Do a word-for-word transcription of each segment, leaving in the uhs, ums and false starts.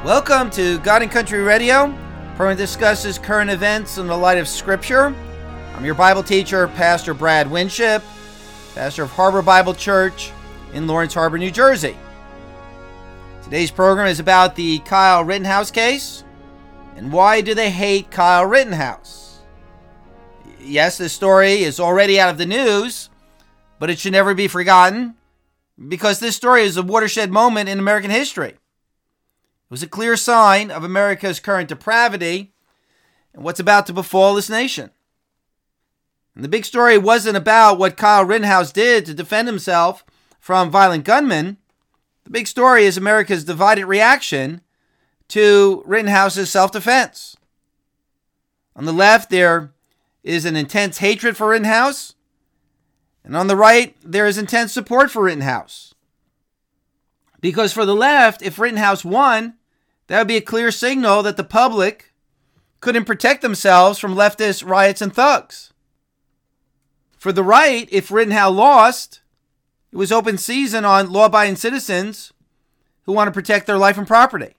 Welcome to God and Country Radio, where we discusses current events in the light of Scripture. I'm your Bible teacher, Pastor Brad Winship, pastor of Harbor Bible Church in Lawrence Harbor, New Jersey. Today's program is about the Kyle Rittenhouse case, and why do they hate Kyle Rittenhouse? Yes, this story is already out of the news, but it should never be forgotten, because this story is a watershed moment in American history. It was a clear sign of America's current depravity and what's about to befall this nation. And the big story wasn't about what Kyle Rittenhouse did to defend himself from violent gunmen. The big story is America's divided reaction to Rittenhouse's self-defense. On the left, there is an intense hatred for Rittenhouse, and on the right, there is intense support for Rittenhouse. Because for the left, if Rittenhouse won, that would be a clear signal that the public couldn't protect themselves from leftist riots and thugs. For the right, if Rittenhouse lost, it was open season on law-abiding citizens who want to protect their life and property.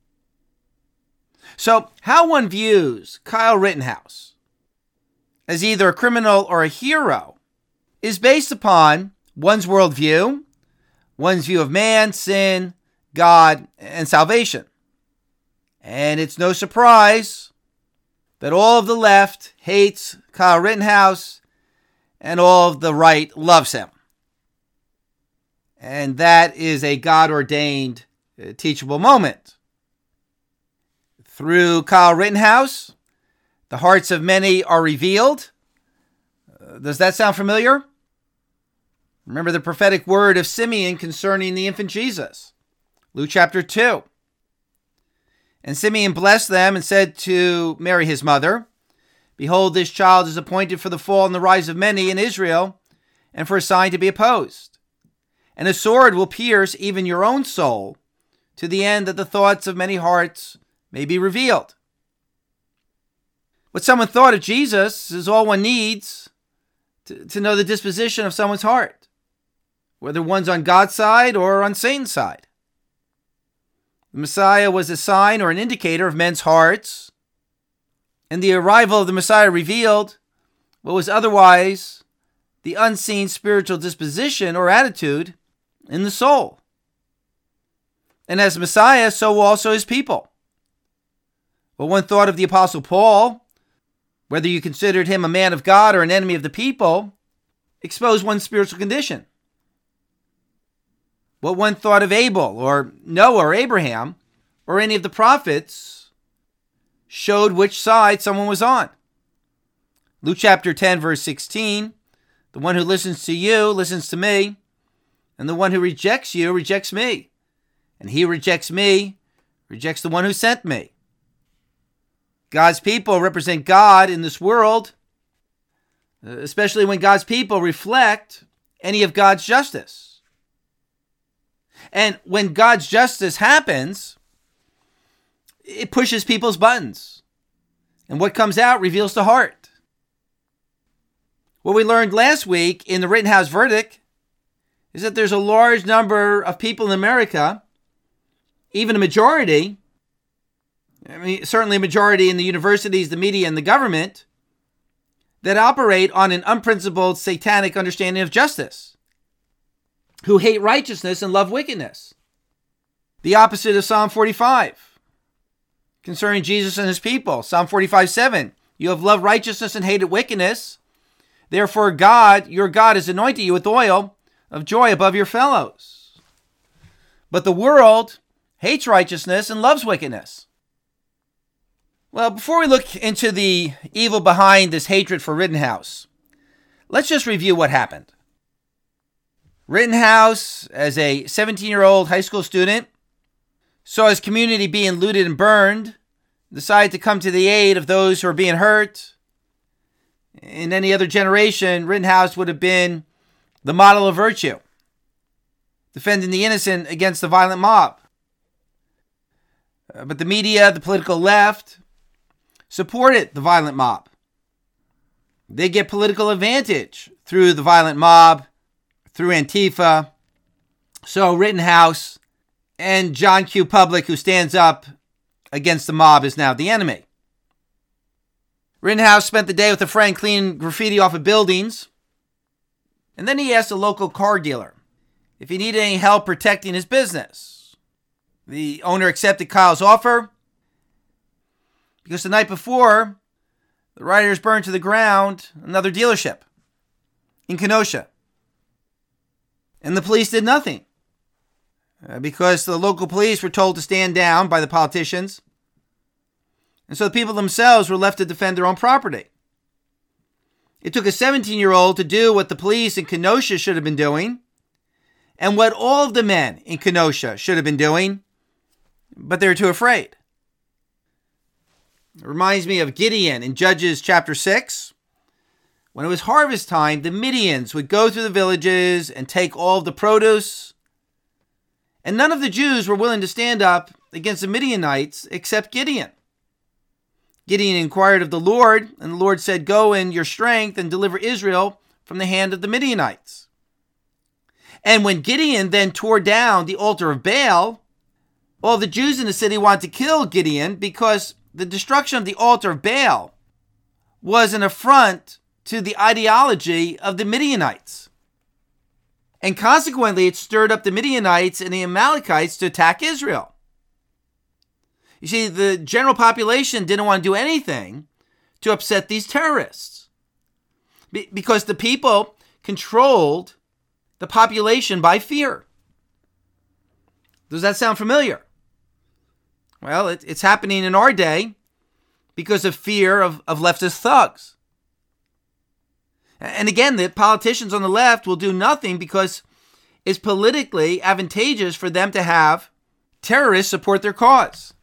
So, how one views Kyle Rittenhouse as either a criminal or a hero is based upon one's worldview, one's view of man, sin, God, and salvation. And it's no surprise that all of the left hates Kyle Rittenhouse and all of the right loves him. And that is a God-ordained uh, teachable moment. Through Kyle Rittenhouse, the hearts of many are revealed. Uh, does that sound familiar? Remember the prophetic word of Simeon concerning the infant Jesus. Luke chapter two. And Simeon blessed them and said to Mary his mother, "Behold, this child is appointed for the fall and the rise of many in Israel, and for a sign to be opposed. And a sword will pierce even your own soul, to the end that the thoughts of many hearts may be revealed." What someone thought of Jesus is all one needs to, to know the disposition of someone's heart, whether one's on God's side or on Satan's side. The Messiah was a sign or an indicator of men's hearts, and the arrival of the Messiah revealed what was otherwise the unseen spiritual disposition or attitude in the soul. And as Messiah, so also his people. What one thought of the Apostle Paul, whether you considered him a man of God or an enemy of the people, exposed one's spiritual condition. What one thought of Abel or Noah or Abraham or any of the prophets showed which side someone was on. Luke chapter ten, verse sixteen, the one who listens to you listens to me, and the one who rejects you rejects me, and he who rejects me rejects the one who sent me. God's people represent God in this world, especially when God's people reflect any of God's justice. And when God's justice happens, it pushes people's buttons. And what comes out reveals the heart. What we learned last week in the Rittenhouse verdict is that there's a large number of people in America, even a majority, I mean, certainly a majority in the universities, the media, and the government, that operate on an unprincipled satanic understanding of justice, who hate righteousness and love wickedness. The opposite of Psalm forty-five. Concerning Jesus and his people, Psalm forty-five seven, "You have loved righteousness and hated wickedness. Therefore God, your God, has anointed you with oil of joy above your fellows." But the world hates righteousness and loves wickedness. Well, before we look into the evil behind this hatred for Rittenhouse, let's just review what happened. Rittenhouse, as a seventeen-year-old high school student, saw his community being looted and burned, decided to come to the aid of those who are being hurt. In any other generation, Rittenhouse would have been the model of virtue, defending the innocent against the violent mob. But the media, the political left, supported the violent mob. They get political advantage through the violent mob, through Antifa. So Rittenhouse And John Q. Public, who stands up against the mob, is now the enemy. Rittenhouse spent the day with a friend cleaning graffiti off of buildings. And then he asked a local car dealer if he needed any help protecting his business. The owner accepted Kyle's offer because the night before, the rioters burned to the ground another dealership in Kenosha. And the police did nothing uh, because the local police were told to stand down by the politicians. And so the people themselves were left to defend their own property. It took a seventeen-year-old to do what the police in Kenosha should have been doing and what all of the men in Kenosha should have been doing, but they were too afraid. It reminds me of Gideon in Judges chapter six. When it was harvest time, the Midians would go through the villages and take all of the produce. And none of the Jews were willing to stand up against the Midianites except Gideon. Gideon inquired of the Lord, and the Lord said, "Go in your strength and deliver Israel from the hand of the Midianites." And when Gideon then tore down the altar of Baal, all the Jews in the city wanted to kill Gideon because the destruction of the altar of Baal was an affront to the ideology of the Midianites. And consequently, it stirred up the Midianites and the Amalekites to attack Israel. You see, the general population didn't want to do anything to upset these terrorists Be- because the people controlled the population by fear. Does that sound familiar? Well, it, it's happening in our day because of fear of, of leftist thugs. And again, the politicians on the left will do nothing because it's politically advantageous for them to have terrorists support their cause.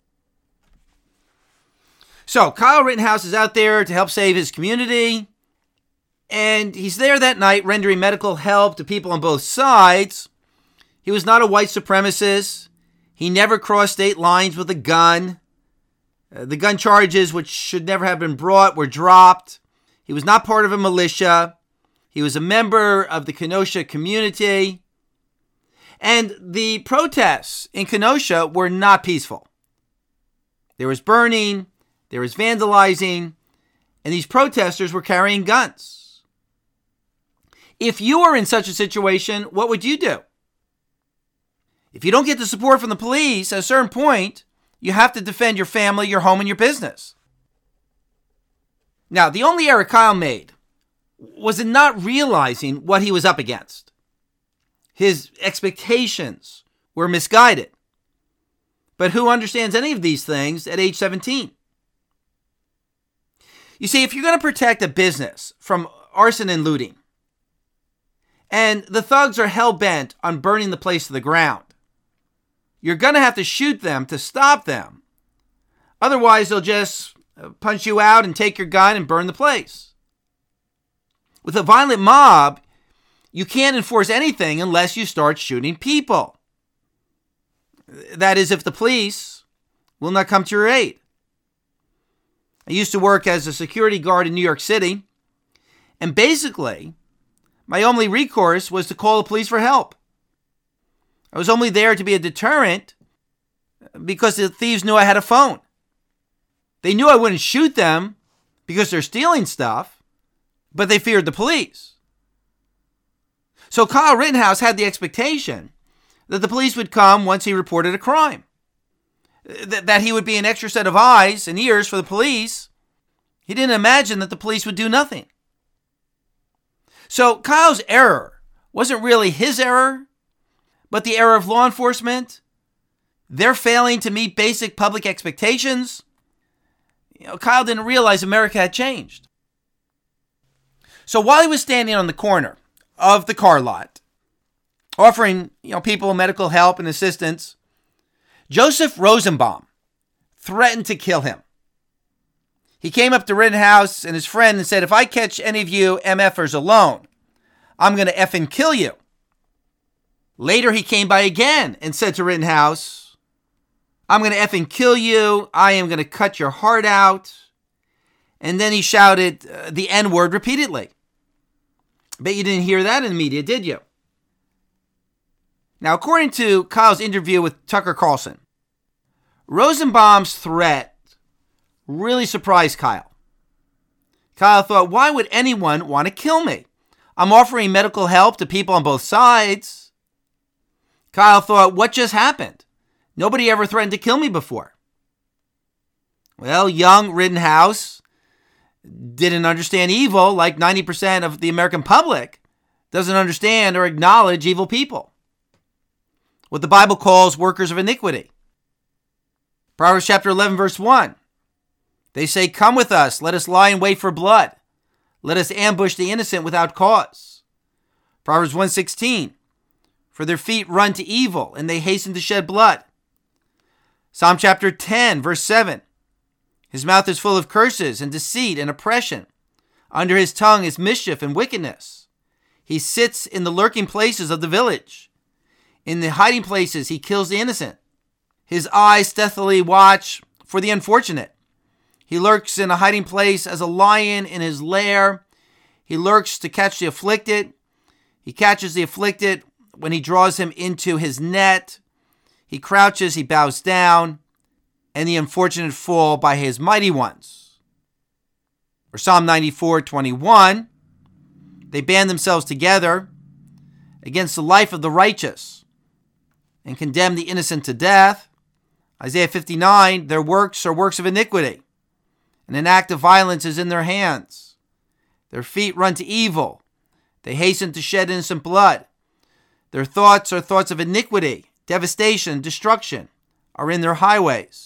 So Kyle Rittenhouse is out there to help save his community. And he's there that night rendering medical help to people on both sides. He was not a white supremacist. He never crossed state lines with a gun. Uh, the gun charges, which should never have been brought, were dropped. He was not part of a militia. He was a member of the Kenosha community. And the protests in Kenosha were not peaceful. There was burning, there was vandalizing, and these protesters were carrying guns. If you were in such a situation, what would you do? If you don't get the support from the police, at a certain point, you have to defend your family, your home, and your business. Now, the only error Kyle made was in not realizing what he was up against. His expectations were misguided. But who understands any of these things at age seventeen? You see, if you're going to protect a business from arson and looting, and the thugs are hell-bent on burning the place to the ground, you're going to have to shoot them to stop them. Otherwise, they'll just punch you out and take your gun and burn the place. With a violent mob, you can't enforce anything unless you start shooting people. That is, if the police will not come to your aid. I used to work as a security guard in New York City, and basically, my only recourse was to call the police for help. I was only there to be a deterrent because the thieves knew I had a phone. They knew I wouldn't shoot them because they're stealing stuff, but they feared the police. So Kyle Rittenhouse had the expectation that the police would come once he reported a crime. Th- that he would be an extra set of eyes and ears for the police. He didn't imagine that the police would do nothing. So Kyle's error wasn't really his error, but the error of law enforcement. They're failing to meet basic public expectations. You know, Kyle didn't realize America had changed. So while he was standing on the corner of the car lot, offering, you know, people medical help and assistance, Joseph Rosenbaum threatened to kill him. He came up to Rittenhouse and his friend and said, "If I catch any of you M Fers alone, I'm going to effing kill you." Later, he came by again and said to Rittenhouse, "I'm going to effing kill you. I am going to cut your heart out." And then he shouted uh, the N-word repeatedly. Bet you didn't hear that in the media, did you? Now, according to Kyle's interview with Tucker Carlson, Rosenbaum's threat really surprised Kyle. Kyle thought, why would anyone want to kill me? I'm offering medical help to people on both sides. Kyle thought, what just happened? Nobody ever threatened to kill me before. Well, young Rittenhouse didn't understand evil like ninety percent of the American public doesn't understand or acknowledge evil people. What the Bible calls workers of iniquity. Proverbs chapter eleven, verse one. They say, come with us, let us lie in wait for blood. Let us ambush the innocent without cause. Proverbs one sixteen. For their feet run to evil, and they hasten to shed blood. Psalm chapter ten, verse seven. His mouth is full of curses and deceit and oppression. Under his tongue is mischief and wickedness. He sits in the lurking places of the village. In the hiding places he kills the innocent. His eyes stealthily watch for the unfortunate. He lurks in a hiding place as a lion in his lair. He lurks to catch the afflicted. He catches the afflicted when he draws him into his net. He crouches, he bows down, and the unfortunate fall by his mighty ones. Or Psalm ninety-four, twenty-one. They band themselves together against the life of the righteous and condemn the innocent to death. Isaiah fifty-nine, their works are works of iniquity, and an act of violence is in their hands. Their feet run to evil. They hasten to shed innocent blood. Their thoughts are thoughts of iniquity, devastation, destruction are in their highways.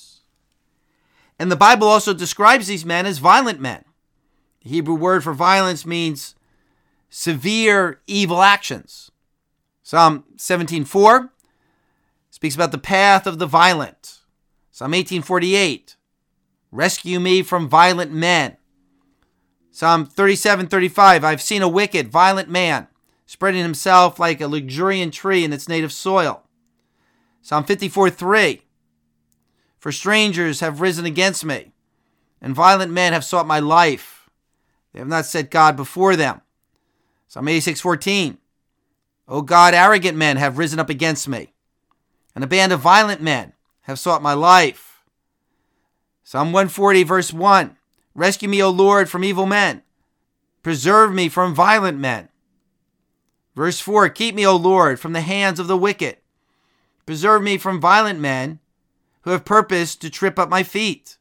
And the Bible also describes these men as violent men. The Hebrew word for violence means severe evil actions. Psalm seventeen four speaks about the path of the violent. Psalm eighteen forty-eight, rescue me from violent men. Psalm thirty-seven thirty-five, I've seen a wicked, violent man spreading himself like a luxuriant tree in its native soil. Psalm fifty-four three, for strangers have risen against me, and violent men have sought my life. They have not set God before them. Psalm eighty-six fourteen, O God, arrogant men have risen up against me, and a band of violent men have sought my life. Psalm one forty, verse one, rescue me, O Lord, from evil men. Preserve me from violent men. Verse four, keep me, O Lord, from the hands of the wicked. Preserve me from violent men who have purposed to trip up my feet.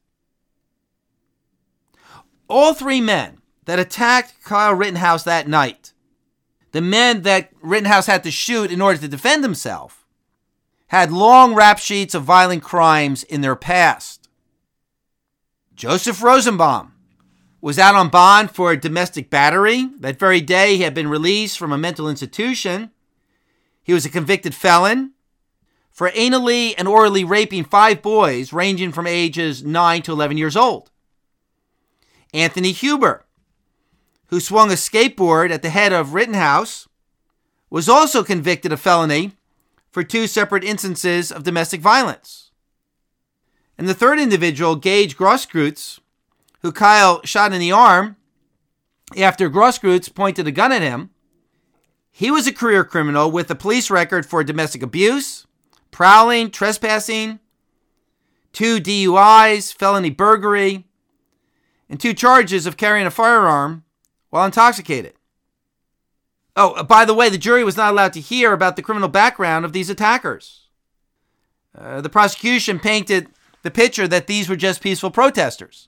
All three men that attacked Kyle Rittenhouse that night, the men that Rittenhouse had to shoot in order to defend himself, had long rap sheets of violent crimes in their past. Joseph Rosenbaum was out on bond for domestic battery. That very day, he had been released from a mental institution. He was a convicted felon for anally and orally raping five boys ranging from ages nine to eleven years old. Anthony Huber, who swung a skateboard at the head of Rittenhouse, was also convicted of felony for two separate instances of domestic violence. And the third individual, Gage Grosskreutz, who Kyle shot in the arm after Grosskreutz pointed a gun at him, he was a career criminal with a police record for domestic abuse, prowling, trespassing, two D U Is, felony burglary, and two charges of carrying a firearm while intoxicated. Oh, by the way, the jury was not allowed to hear about the criminal background of these attackers. Uh, the prosecution painted the picture that these were just peaceful protesters.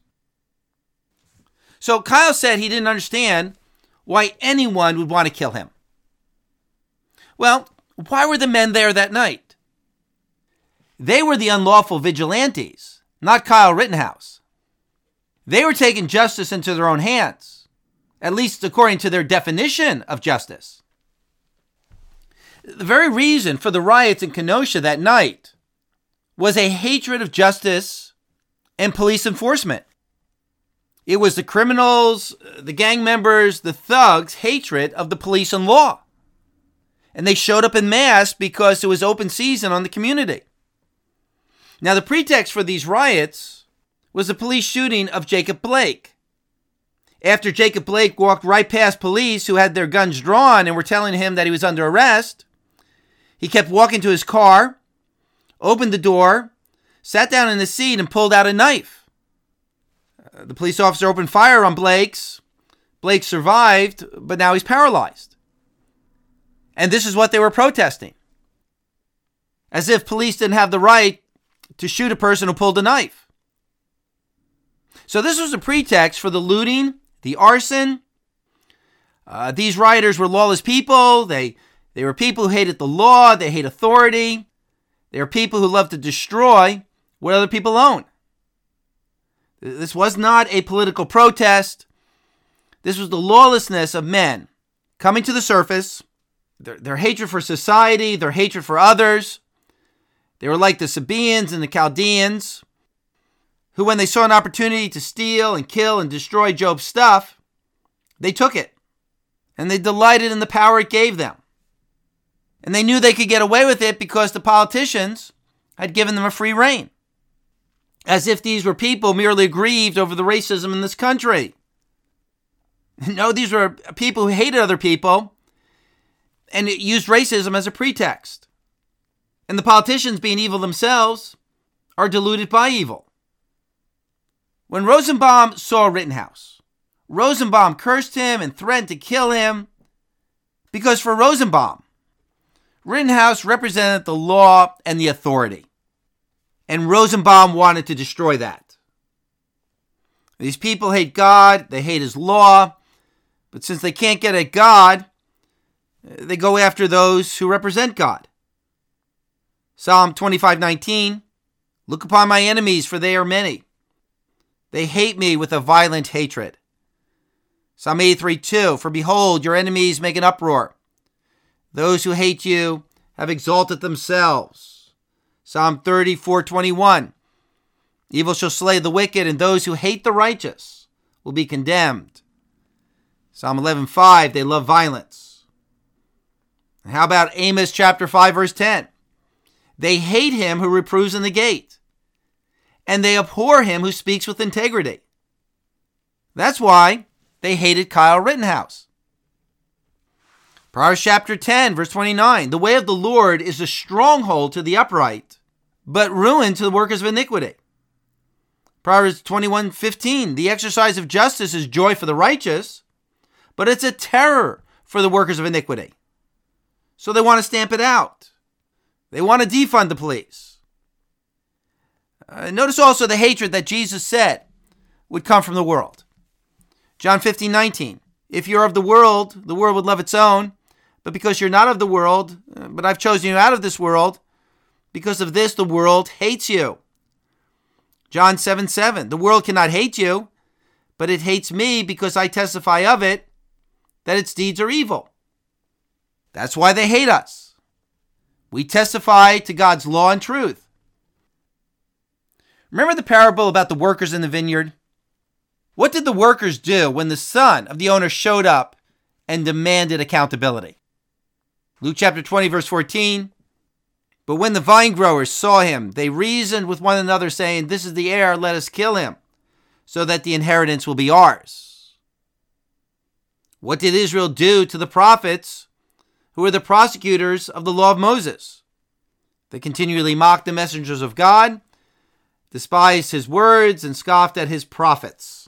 So Kyle said he didn't understand why anyone would want to kill him. Well, why were the men there that night? They were the unlawful vigilantes, not Kyle Rittenhouse. They were taking justice into their own hands, at least according to their definition of justice. The very reason for the riots in Kenosha that night was a hatred of justice and police enforcement. It was the criminals, the gang members, the thugs' hatred of the police and law. And they showed up en masse because it was open season on the community. Now, the pretext for these riots was the police shooting of Jacob Blake. After Jacob Blake walked right past police who had their guns drawn and were telling him that he was under arrest, He kept walking to his car, opened the door, sat down in the seat, and pulled out a knife. Uh, the police officer opened fire on Blakes. Blake survived, but now he's paralyzed. And this is what they were protesting. As if police didn't have the right to shoot a person who pulled a knife. So this was a pretext for the looting, the arson. Uh, these rioters were lawless people. They, they were people who hated the law. They hate authority. They are people who love to destroy what other people own. This was not a political protest. This was the lawlessness of men coming to the surface, their, their hatred for society, their hatred for others. They were like the Sabaeans and the Chaldeans, who when they saw an opportunity to steal and kill and destroy Job's stuff, they took it. And they delighted in the power it gave them. And they knew they could get away with it because the politicians had given them a free rein. As if these were people merely aggrieved over the racism in this country. No, these were people who hated other people and used racism as a pretext. And the politicians, being evil themselves, are deluded by evil. When Rosenbaum saw Rittenhouse, Rosenbaum cursed him and threatened to kill him because for Rosenbaum, Rittenhouse represented the law and the authority. And Rosenbaum wanted to destroy that. These people hate God, they hate his law, but since they can't get at God, they go after those who represent God. Psalm twenty-five nineteen, look upon my enemies, for they are many. They hate me with a violent hatred. Psalm eighty-three two, for behold, your enemies make an uproar. Those who hate you have exalted themselves. Psalm thirty-four twenty-one, evil shall slay the wicked, and those who hate the righteous will be condemned. Psalm eleven five, they love violence. And how about Amos chapter five, verse ten? They hate him who reproves in the gate, and they abhor him who speaks with integrity. That's why they hated Kyle Rittenhouse. Proverbs chapter ten, verse twenty-nine, the way of the Lord is a stronghold to the upright, but ruin to the workers of iniquity. Proverbs twenty-one fifteen, the exercise of justice is joy for the righteous, but it's a terror for the workers of iniquity. So they want to stamp it out. They want to defund the police. Uh, notice also the hatred that Jesus said would come from the world. John fifteen nineteen, if you're of the world, the world would love its own, but because you're not of the world, uh, but I've chosen you out of this world, because of this the world hates you. John seven seven, the world cannot hate you, but it hates me because I testify of it, that its deeds are evil. That's why they hate us. We testify to God's law and truth. Remember the parable about the workers in the vineyard? What did the workers do when the son of the owner showed up and demanded accountability? Luke chapter twenty, verse fourteen. But when the vine growers saw him, they reasoned with one another, saying, this is the heir, let us kill him, so that the inheritance will be ours. What did Israel do to the prophets who were the prosecutors of the law of Moses? They continually mocked the messengers of God, despised his words, and scoffed at his prophets.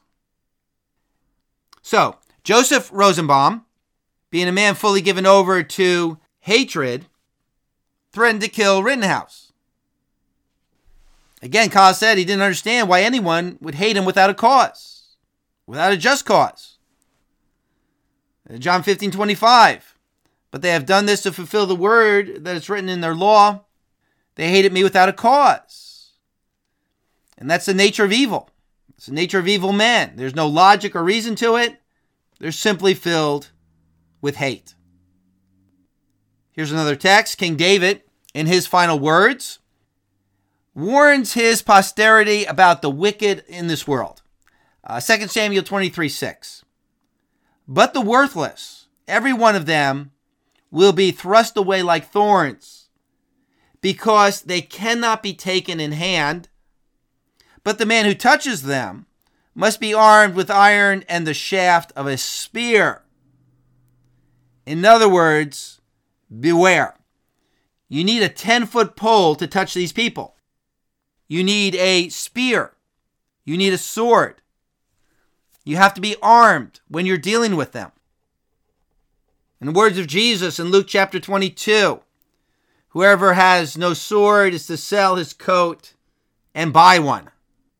So, Joseph Rosenbaum, being a man fully given over to hatred, threatened to kill Rittenhouse. Again, Kyle said he didn't understand why anyone would hate him without a cause, without a just cause. John fifteen twenty-five, but they have done this to fulfill the word that is written in their law. They hated me without a cause. And that's the nature of evil. It's the nature of evil men. There's no logic or reason to it. They're simply filled with hate. Here's another text. King David, in his final words, warns his posterity about the wicked in this world. Uh, Second Samuel twenty-three six. But the worthless, every one of them, will be thrust away like thorns, because they cannot be taken in hand. But the man who touches them must be armed with iron and the shaft of a spear. In other words, beware. You need a ten-foot pole to touch these people. You need a spear. You need a sword. You have to be armed when you're dealing with them. In the words of Jesus in Luke chapter twenty-two, whoever has no sword is to sell his coat and buy one.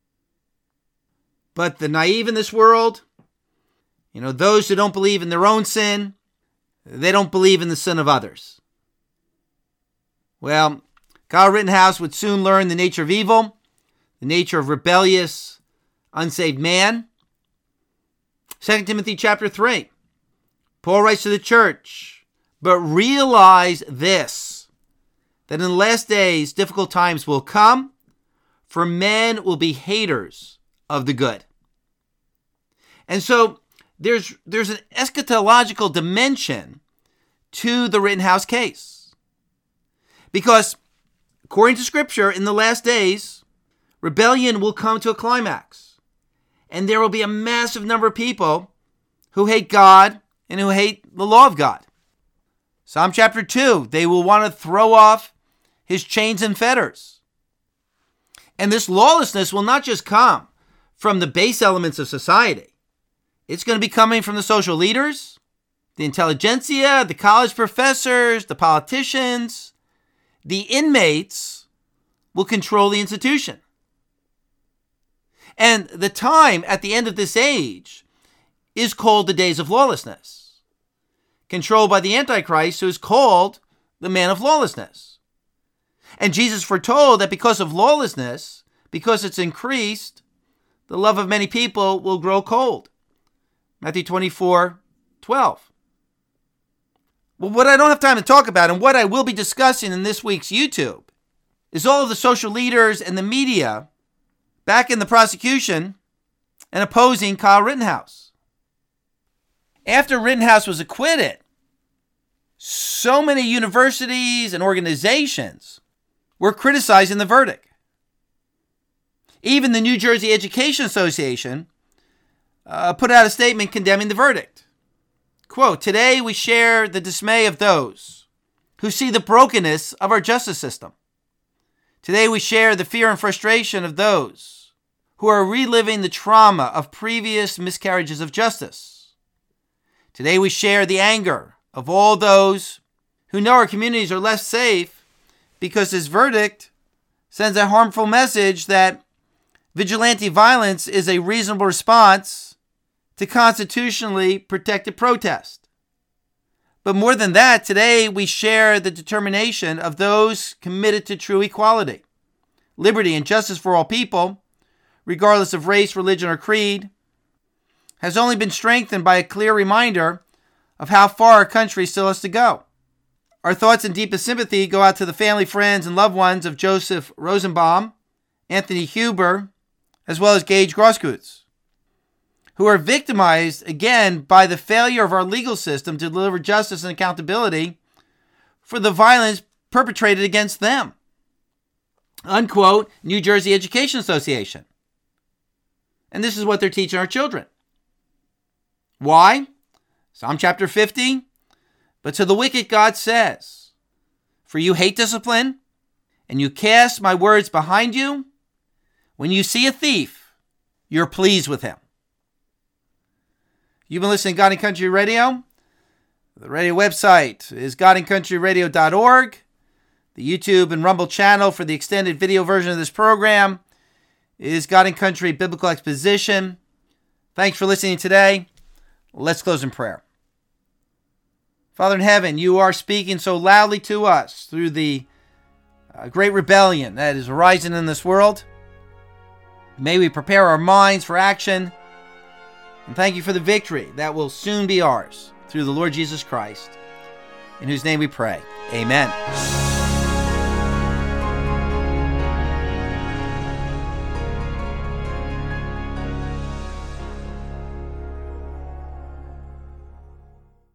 But the naive in this world, you know, those who don't believe in their own sin, they don't believe in the sin of others. Well, Kyle Rittenhouse would soon learn the nature of evil, the nature of rebellious, unsaved man. Second Timothy chapter three, Paul writes to the church, but realize this, that in the last days difficult times will come, for men will be haters of the good. And so there's there's an eschatological dimension to the Rittenhouse case. Because according to Scripture, in the last days, rebellion will come to a climax. And there will be a massive number of people who hate God and who hate the law of God. Psalm chapter two, they will want to throw off his chains and fetters. And this lawlessness will not just come from the base elements of society. It's going to be coming from the social leaders, the intelligentsia, the college professors, the politicians. The inmates will control the institution. And the time at the end of this age is called the days of lawlessness, controlled by the Antichrist, who is called the man of lawlessness. And Jesus foretold that because of lawlessness, because it's increased, the love of many people will grow cold. Matthew twenty-four twelve. Well, what I don't have time to talk about and what I will be discussing in this week's YouTube is all of the social leaders and the media back in the prosecution and opposing Kyle Rittenhouse. After Rittenhouse was acquitted, so many universities and organizations were criticizing the verdict. Even the New Jersey Education Association uh, put out a statement condemning the verdict. Quote, "Today we share the dismay of those who see the brokenness of our justice system. Today we share the fear and frustration of those who are reliving the trauma of previous miscarriages of justice. Today we share the anger of all those who know our communities are less safe because this verdict sends a harmful message that vigilante violence is a reasonable response to constitutionally protected protest. But more than that, today we share the determination of those committed to true equality, liberty, and justice for all people, regardless of race, religion, or creed, has only been strengthened by a clear reminder of how far our country still has to go. Our thoughts and deepest sympathy go out to the family, friends, and loved ones of Joseph Rosenbaum, Anthony Huber, as well as Gage Grosskreutz, who are victimized, again, by the failure of our legal system to deliver justice and accountability for the violence perpetrated against them." Unquote, New Jersey Education Association. And this is what they're teaching our children. Why? Psalm chapter fifty, "But to the wicked God says, for you hate discipline, and you cast my words behind you. When you see a thief, you're pleased with him." You've been listening to God and Country Radio. The radio website is god and country radio dot org. The YouTube and Rumble channel for the extended video version of this program is God and Country Biblical Exposition. Thanks for listening today. Let's close in prayer. Father in heaven, you are speaking so loudly to us through the uh, great rebellion that is arising in this world. May we prepare our minds for action. And thank you for the victory that will soon be ours through the Lord Jesus Christ, in whose name we pray. Amen.